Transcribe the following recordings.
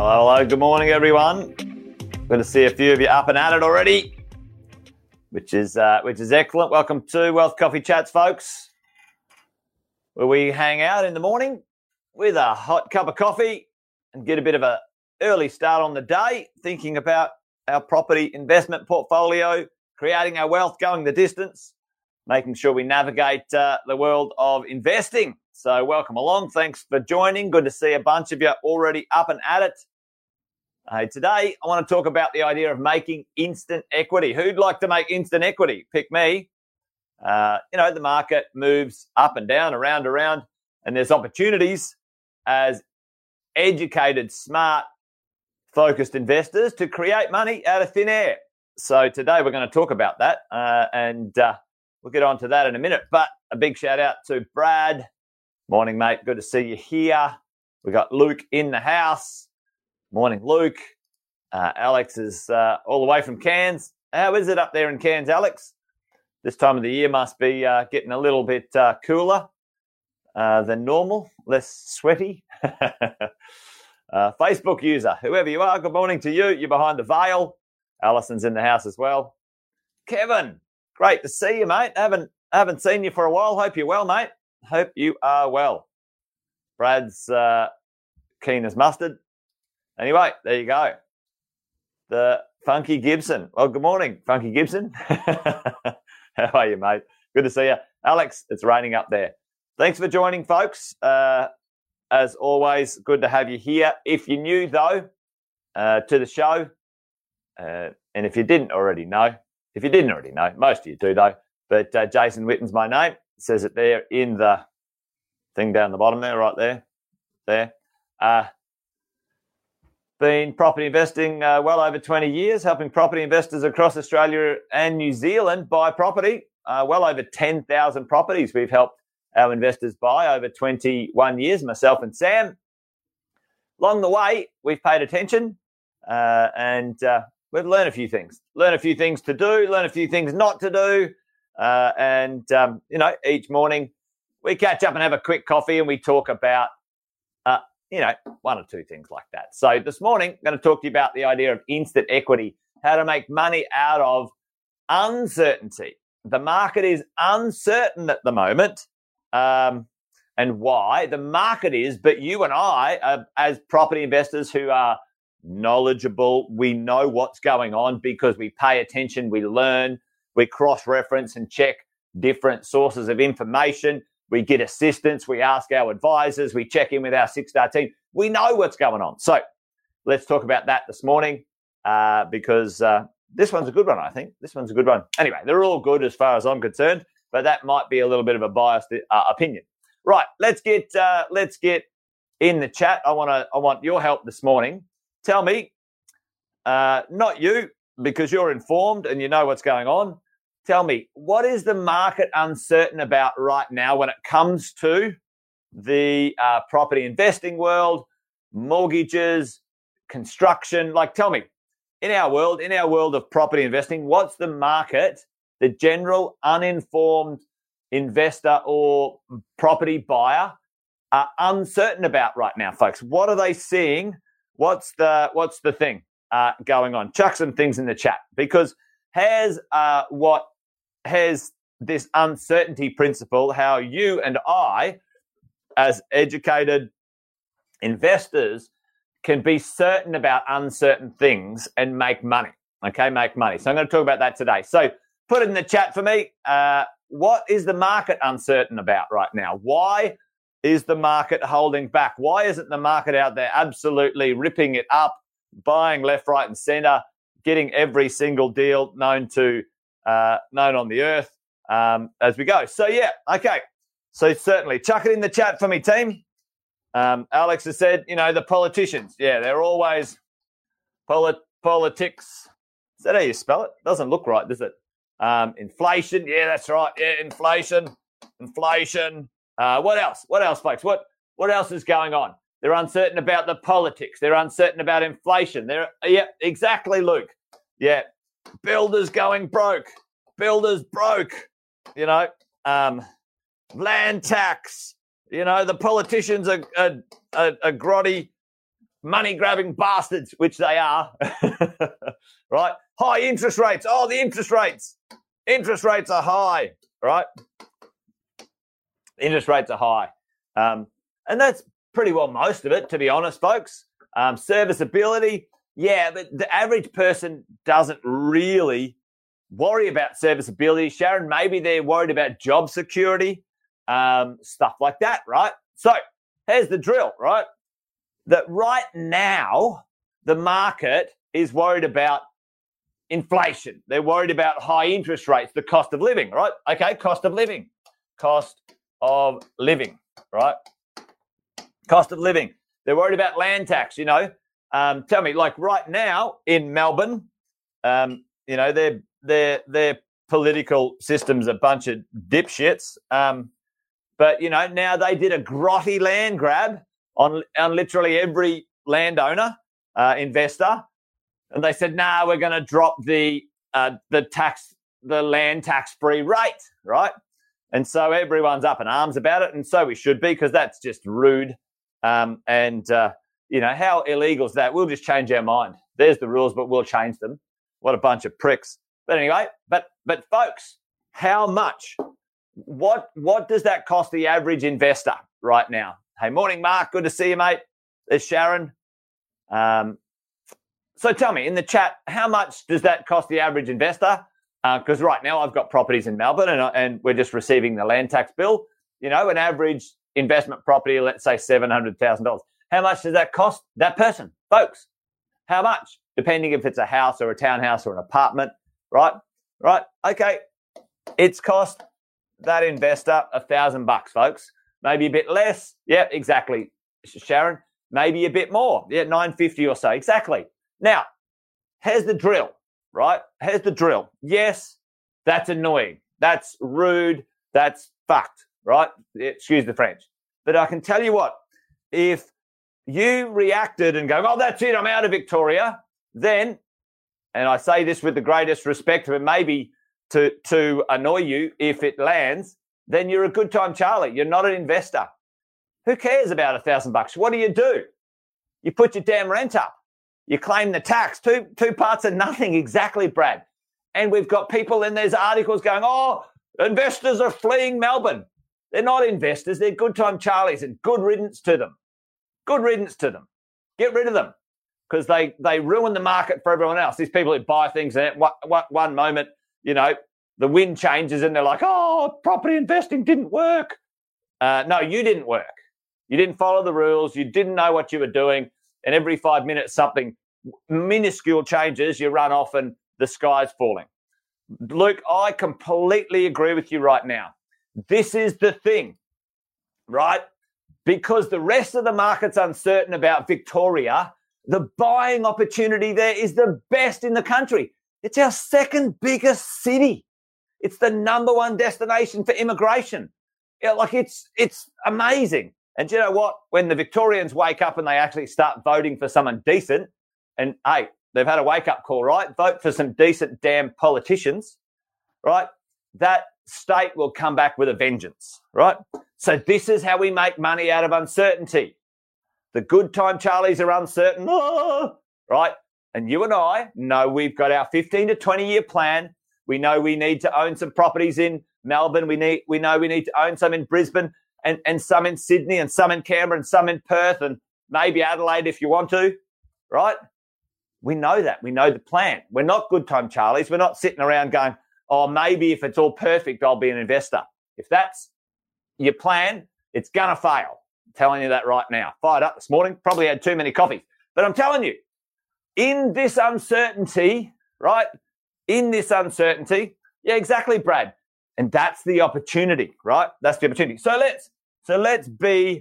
Hello, good morning, everyone. Good to see a few of you up and at it already, which is excellent. Welcome to Wealth Coffee Chats, folks, where we hang out in the morning with a hot cup of coffee and get a bit of an early start on the day, thinking about our property investment portfolio, creating our wealth, going the distance, making sure we navigate the world of investing. So welcome along. Thanks for joining. Good to see a bunch of you already up and at it. Today, I want to talk about the idea of making instant equity. Who'd like to make instant equity? Pick me. The market moves up and down, around, and there's opportunities as educated, smart, focused investors to create money out of thin air. So today we're going to talk about that, and we'll get on to that in a minute. But a big shout out to Brad. Morning, mate. Good to see you here. We got Luke in the house. Morning, Luke. Alex is all the way from Cairns. How is it up there in Cairns, Alex? This time of the year must be getting a little bit cooler than normal, less sweaty. Facebook user, whoever you are, good morning to you. You're behind the veil. Alison's in the house as well. Kevin, great to see you, mate. Haven't seen you for a while. Hope you're well, mate. Hope you are well. Brad's keen as mustard. Anyway, there you go. The Funky Gibson. Well, good morning, Funky Gibson. How are you, mate? Good to see you. Alex, it's raining up there. Thanks for joining, folks. As always, good to have you here. If you're new, though, to the show, and if you didn't already know, most of you do, though, but Jason Witten's my name. It says it there in the thing down the bottom there, right there. Been property investing well over 20 years, helping property investors across Australia and New Zealand buy property. Well over 10,000 properties we've helped our investors buy over 21 years, myself and Sam. Along the way, we've paid attention and we've learned a few things. Learn a few things to do, learn a few things not to do. Each morning we catch up and have a quick coffee and we talk about, one or two things like that. So this morning, I'm going to talk to you about the idea of instant equity, how to make money out of uncertainty. The market is uncertain at the moment, and why the market is, but you and I, as property investors who are knowledgeable, we know what's going on because we pay attention, we learn, we cross-reference and check different sources of information. We get assistance. We ask our advisors. We check in with our 6-star team. We know what's going on. So let's talk about that this morning because this one's a good one, I think. This one's a good one. Anyway, they're all good as far as I'm concerned, but that might be a little bit of a biased opinion. Right, let's get in the chat. I want your help this morning. Tell me, not you, because you're informed and you know what's going on. Tell me, what is the market uncertain about right now when it comes to the property investing world, mortgages, construction? Like, tell me, in our world of property investing, what's the market, the general uninformed investor or property buyer are uncertain about right now, folks? What are they seeing? What's the thing going on? Chuck some things in the chat because has this uncertainty principle, how you and I, as educated investors, can be certain about uncertain things and make money. Okay, make money. So I'm going to talk about that today. So put it in the chat for me. What is the market uncertain about right now? Why is the market holding back? Why isn't the market out there absolutely ripping it up, buying left, right, and center, getting every single deal known on the earth as we go? So, yeah, okay. So certainly, chuck it in the chat for me, team. Alex has said, the politicians. Yeah, they're always politics. Is that how you spell it? Doesn't look right, does it? Inflation. Yeah, that's right. Yeah, inflation. What else? What else, folks? What else is going on? They're uncertain about the politics. They're uncertain about inflation. Yeah, exactly, Luke. Yeah, builders going broke. Builders broke. Land tax. The politicians are grotty. money-grabbing bastards, which they are, right? High interest rates. Oh, the interest rates. Interest rates are high, right? Interest rates are high. And that's pretty well most of it, to be honest, folks. Serviceability, yeah, but the average person doesn't really worry about serviceability. Sharon, maybe they're worried about job security, stuff like that, right? So here's the drill, right? That right now, the market is worried about inflation. They're worried about high interest rates, the cost of living, right? Okay, cost of living. Cost of living, right? Cost of living. They're worried about land tax, you know. Tell me, like right now in Melbourne, you know, their political system's a bunch of dipshits. But, you know, now they did a grotty land grab on literally every landowner, investor. And they said, nah, we're going to drop the land tax-free rate, right? And so everyone's up in arms about it, and so we should be, because that's just rude. You know, how illegal is that? We'll just change our mind. There's the rules, but we'll change them. What a bunch of pricks. But anyway, but folks, how much? What does that cost the average investor right now? Hey, morning, Mark. Good to see you, mate. There's Sharon. So tell me in the chat, how much does that cost the average investor? Because right now I've got properties in Melbourne and we're just receiving the land tax bill. You know, an average investment property, let's say $700,000. How much does that cost that person, folks? How much? Depending if it's a house or a townhouse or an apartment, right? Right. Okay. It's cost that investor $1,000, folks. Maybe a bit less. Yeah, exactly, Sharon. Maybe a bit more. Yeah, $950 or so. Exactly. Now, here's the drill, right? Here's the drill. Yes, that's annoying. That's rude. That's fucked, right? Excuse the French. But I can tell you what, if you reacted and go, oh, that's it, I'm out of Victoria, then, and I say this with the greatest respect, but maybe to annoy you if it lands, then you're a good time Charlie. You're not an investor. Who cares about $1,000? What do? You put your damn rent up. You claim the tax. Two parts of nothing. Exactly, Brad. And we've got people, and there's articles going, oh, investors are fleeing Melbourne. They're not investors. They're good time Charlies, and good riddance to them. Good riddance to them. Get rid of them, because they ruin the market for everyone else. These people who buy things, and at one moment, you know, the wind changes and they're like, oh, property investing didn't work. No, you didn't work. You didn't follow the rules. You didn't know what you were doing. And every 5 minutes, something minuscule changes, you run off and the sky's falling. Luke, I completely agree with you right now. This is the thing, right? Because the rest of the market's uncertain about Victoria, the buying opportunity there is the best in the country. It's our second biggest city. It's the number one destination for immigration. Yeah, like it's amazing. And you know what? When the Victorians wake up and they actually start voting for someone decent, and hey, they've had a wake-up call, right? Vote for some decent damn politicians, right? That state will come back with a vengeance, right? So this is how we make money out of uncertainty. The good time Charlies are uncertain, right? And you and I know we've got our 15 to 20-year plan. We know we need to own some properties in Melbourne. We know we need to own some in Brisbane and some in Sydney and some in Canberra and some in Perth and maybe Adelaide if you want to, right? We know that. We know the plan. We're not good time Charlies. We're not sitting around going, oh, maybe if it's all perfect, I'll be an investor. If that's your plan, it's going to fail. I'm telling you that right now. Fired up this morning. Probably had too many coffees. But I'm telling you, in this uncertainty, right? In this uncertainty, yeah, exactly, Brad. And that's the opportunity, right? That's the opportunity. So let's be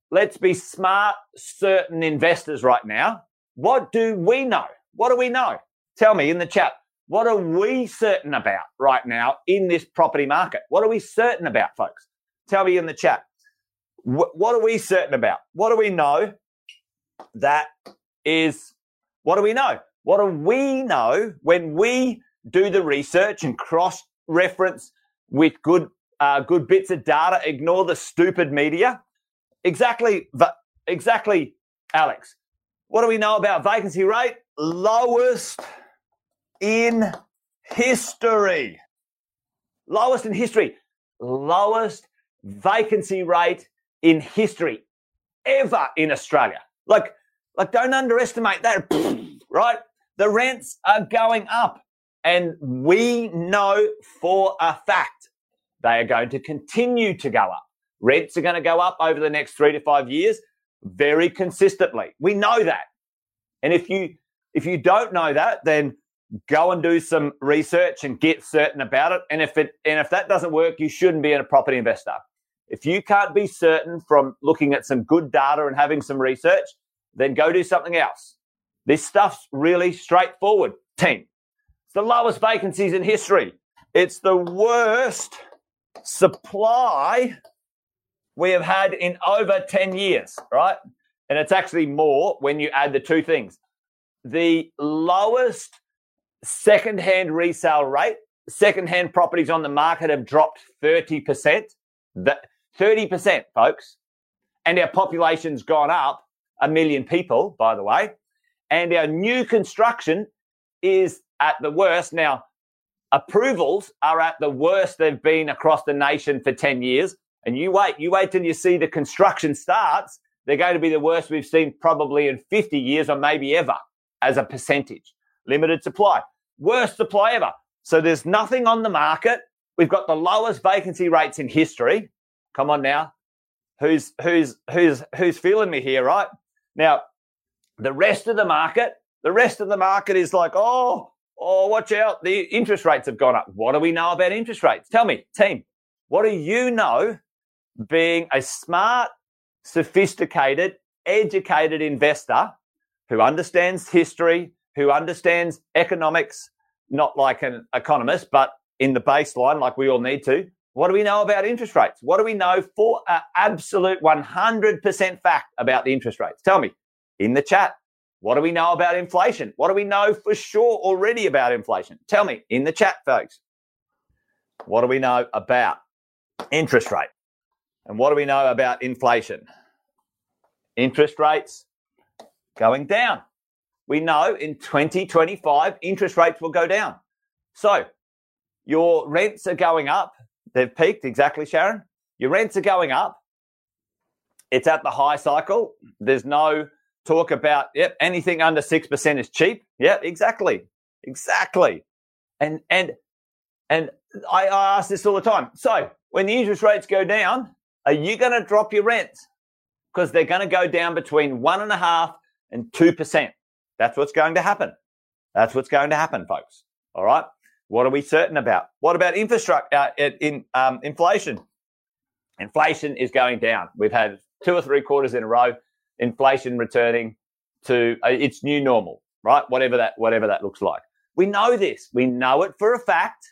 smart, certain investors right now. What do we know? What do we know? Tell me in the chat. What are we certain about right now in this property market? What are we certain about, folks? Tell me in the chat. What are we certain about? What do we know that is, what do we know? What do we know when we do the research and cross-reference with good bits of data, ignore the stupid media? Exactly, Alex. What do we know about vacancy rate? Lowest in history. Lowest in history. Lowest vacancy rate in history ever in Australia. Like don't underestimate that, right? The rents are going up, and we know for a fact they are going to continue to go up. Rents are going to go up over the next 3 to 5 years very consistently. We know that. And if you don't know that, then go and do some research and get certain about it. And if that doesn't work, you shouldn't be a property investor. If you can't be certain from looking at some good data and having some research, then go do something else. This stuff's really straightforward, team. It's the lowest vacancies in history. It's the worst supply we have had in over 10 years, right? And it's actually more when you add the two things. The lowest second-hand resale rate, second-hand properties on the market have dropped 30%. 30%, folks. And our population's gone up 1 million people, by the way. And our new construction is at the worst. Now, approvals are at the worst they've been across the nation for 10 years. And you wait till you see the construction starts. They're going to be the worst we've seen probably in 50 years or maybe ever as a percentage. Limited supply. Worst supply ever. So there's nothing on the market. We've got the lowest vacancy rates in history. Come on now. Who's feeling me here, right? Now, the rest of the market is like, oh, watch out. The interest rates have gone up. What do we know about interest rates? Tell me, team, what do you know being a smart, sophisticated, educated investor who understands history, who understands economics, not like an economist, but in the baseline like we all need to? What do we know about interest rates? What do we know for an absolute 100% fact about the interest rates? Tell me in the chat. What do we know about inflation? What do we know for sure already about inflation? Tell me in the chat, folks. What do we know about interest rate? And what do we know about inflation? Interest rates going down. We know in 2025, interest rates will go down. So your rents are going up. They've peaked, exactly, Sharon. Your rents are going up. It's at the high cycle. There's no talk about, anything under 6% is cheap. Yeah, exactly. And I ask this all the time. So when the interest rates go down, are you going to drop your rents? Because they're going to go down between 1.5% and 2%. That's what's going to happen. That's what's going to happen, folks. All right. What are we certain about? What about inflation? Inflation is going down. We've had 2 or 3 quarters in a row. Inflation returning to its new normal, right? Whatever that looks like. We know this. We know it for a fact.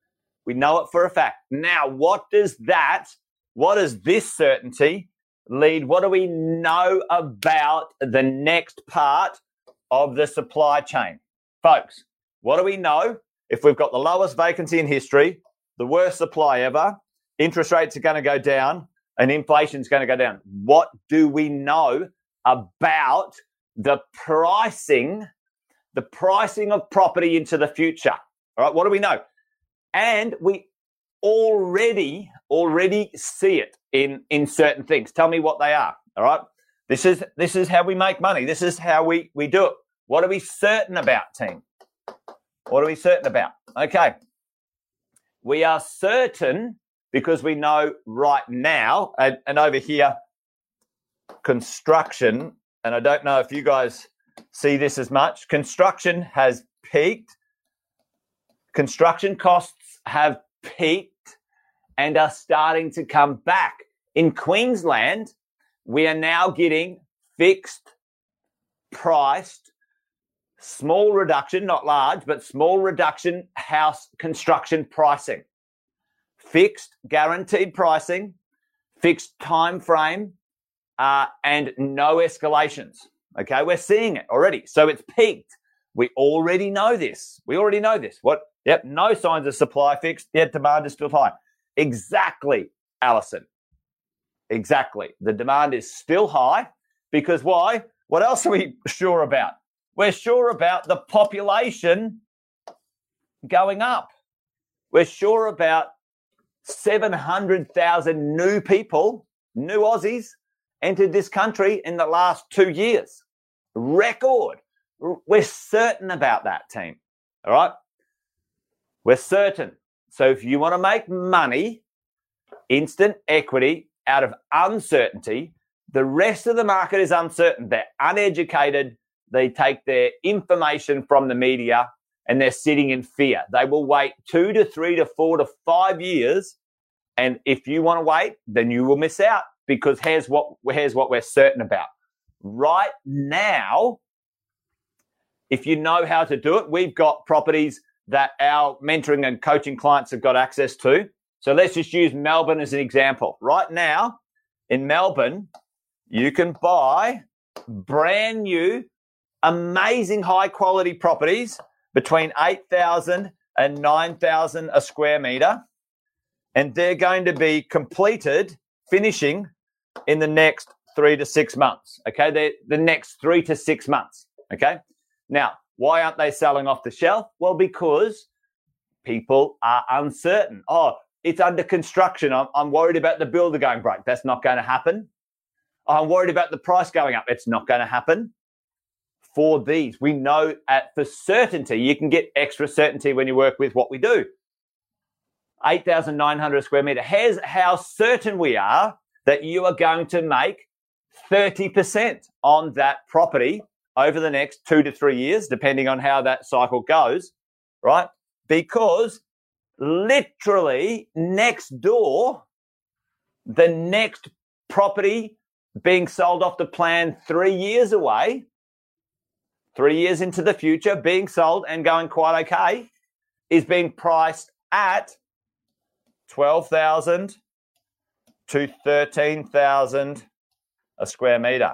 Now, what does this certainty lead? What do we know about the next part of the supply chain? Folks, what do we know? If we've got the lowest vacancy in history, the worst supply ever, interest rates are going to go down, and inflation's going to go down. What do we know about the pricing of property into the future? All right, what do we know? And we already see it in certain things. Tell me what they are. All right, this is how we make money. This is how we do it. What are we certain about, team? What are we certain about? Okay, we are certain because we know right now, and over here, construction, and I don't know if you guys see this as much, construction has peaked. Construction costs have peaked and are starting to come back. In Queensland, we are now getting fixed priced, small reduction, not large, but small reduction house construction pricing. Fixed, guaranteed pricing, fixed time frame, and no escalations. Okay, we're seeing it already. So it's peaked. We already know this. What? Yep, no signs of supply fixed, yet demand is still high. Exactly, Alison. Exactly. The demand is still high because why? What else are we sure about? We're sure about the population going up. We're sure about 700,000 new people, new Aussies, entered this country in the last 2 years. Record. We're certain about that, team. All right? We're certain. So if you want to make money, instant equity out of uncertainty, the rest of the market is uncertain. They're uneducated. They take their information from the media and they're sitting in fear. They will wait 2 to 3 to 4 to 5 years. And if you want to wait, then you will miss out, because here's what we're certain about. Right now, if you know how to do it, we've got properties that our mentoring and coaching clients have got access to. So let's just use Melbourne as an example. Right now, in Melbourne, you can buy brand new, amazing high quality properties between 8,000 and 9,000 a square meter. And they're going to be completed, finishing in the next 3 to 6 months. Okay, they're the next 3 to 6 months. Okay, now, why aren't they selling off the shelf? Well, because people are uncertain. Oh, it's under construction. I'm worried about the builder going broke. That's not going to happen. I'm worried about the price going up. It's not going to happen. For these, we know for certainty, you can get extra certainty when you work with what we do. 8,900 square meter. Here's how certain we are that you are going to make 30% on that property over the next 2 to 3 years, depending on how that cycle goes, right? Because literally next door, the next property being sold off the plan 3 years away, 3 years into the future, being sold and going quite okay, is being priced at 12,000 to 13,000 a square meter.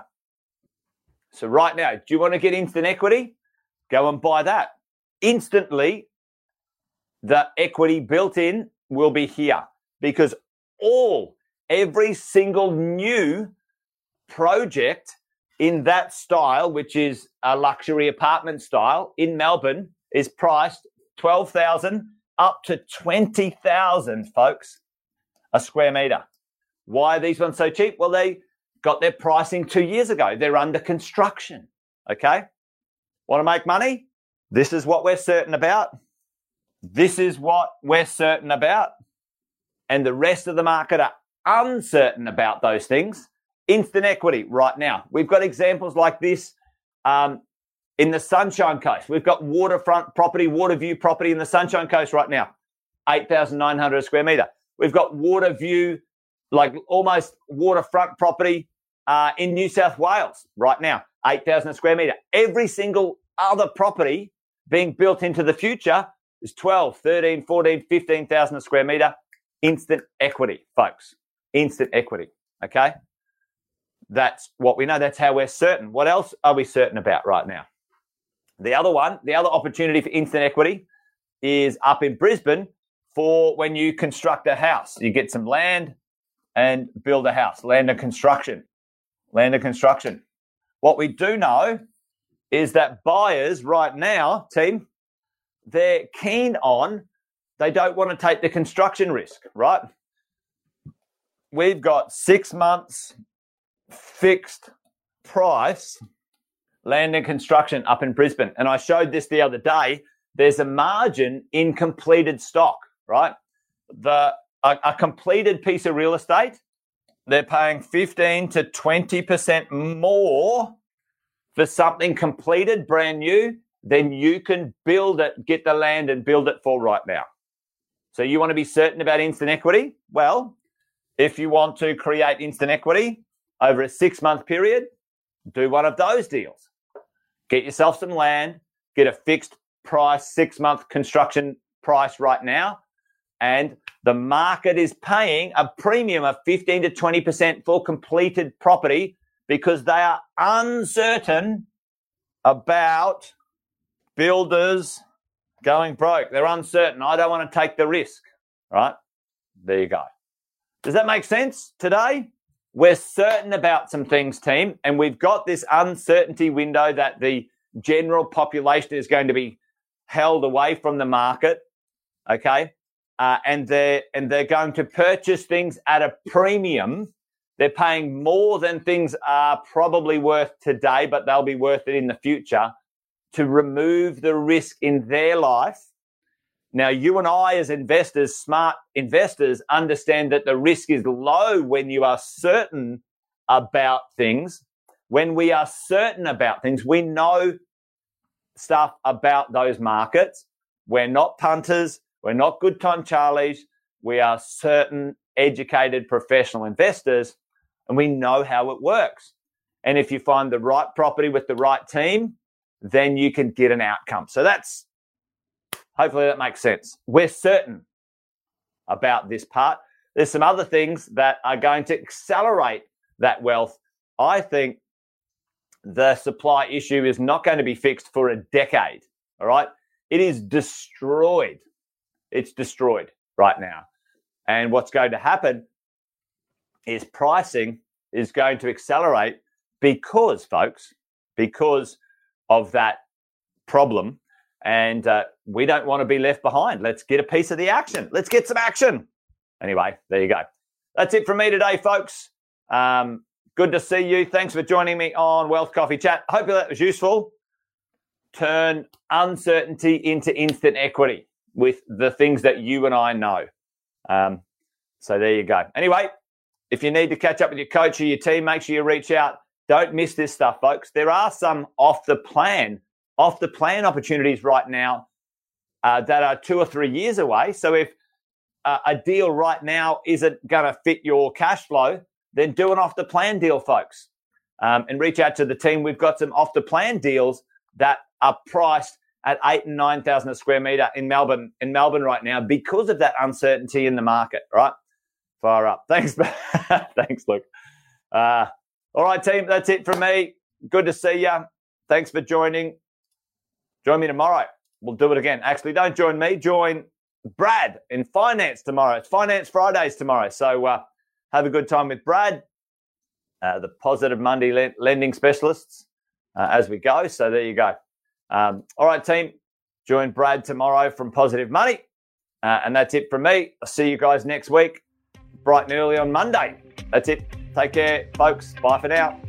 So right now, do you want to get instant equity? Go and buy that. Instantly, the equity built in will be here, because every single new project in that style, which is a luxury apartment style in Melbourne, is priced 12,000 up to 20,000, folks, a square meter. Why are these ones so cheap? Well, they got their pricing 2 years ago. They're under construction. Okay? Want to make money? This is what we're certain about. This is what we're certain about. And the rest of the market are uncertain about those things. Instant equity right now. We've got examples like this in the Sunshine Coast. We've got waterfront property, water view property in the Sunshine Coast right now, 8,900 a square meter. We've got water view, like almost waterfront property in New South Wales right now, 8,000 a square meter. Every single other property being built into the future is 12, 13, 14, 15,000 a square meter. Instant equity, folks. Instant equity, okay? That's what we know. That's how we're certain. What else are we certain about right now? The other opportunity for instant equity is up in Brisbane for when you construct a house. You get some land and build a house. Land and construction. What we do know is that buyers right now, team, they're keen on, they don't want to take the construction risk, right? We've got 6 months fixed price land and construction up in Brisbane. And I showed this the other day. There's a margin in completed stock, right? A completed piece of real estate, they're paying 15 to 20% more for something completed, brand new, than you can build it, get the land and build it for right now. So you want to be certain about instant equity? Well, if you want to create instant equity over a 6-month period, do one of those deals. Get yourself some land, get a fixed price, 6-month construction price right now, and the market is paying a premium of 15 to 20% for completed property because they are uncertain about builders going broke. They're uncertain. I don't want to take the risk, right? There you go. Does that make sense today? we're certain about some things, team, and we've got this uncertainty window that the general population is going to be held away from the market, okay? And they're going to purchase things at a premium. They're paying more than things are probably worth today, but they'll be worth it in the future to remove the risk in their life. Now, you and I as investors, smart investors, understand that the risk is low when you are certain about things. When we are certain about things, we know stuff about those markets. We're not punters. We're not good time Charlies. We are certain, educated, professional investors, and we know how it works. And if you find the right property with the right team, then you can get an outcome. So hopefully that makes sense. We're certain about this part. There's some other things that are going to accelerate that wealth. I think the supply issue is not going to be fixed for a decade, all right? It is destroyed. It's destroyed right now. And what's going to happen is pricing is going to accelerate because of that problem. And we don't want to be left behind. Let's get a piece of the action. Let's get some action. Anyway, there you go. That's it from me today, folks. Good to see you. Thanks for joining me on Wealth Coffee Chat. Hopefully that was useful. Turn uncertainty into instant equity with the things that you and I know. So there you go. Anyway, if you need to catch up with your coach or your team, make sure you reach out. Don't miss this stuff, folks. There are some off the plan opportunities right now that are 2 or 3 years away. So if a deal right now isn't going to fit your cash flow, then do an off the plan deal, folks. And reach out to the team. We've got some off the plan deals that are priced at 8,000 and 9,000 a square meter in Melbourne right now because of that uncertainty in the market, right? Fire up. Thanks. Thanks, Luke. All right, team, that's it from me. Good to see you. Thanks for joining. Join me tomorrow. We'll do it again. Actually, don't join me. Join Brad in finance tomorrow. It's Finance Fridays tomorrow. So have a good time with Brad, the Positive Monday lending specialists as we go. So there you go. All right, team. Join Brad tomorrow from Positive Money. And that's it from me. I'll see you guys next week, bright and early on Monday. That's it. Take care, folks. Bye for now.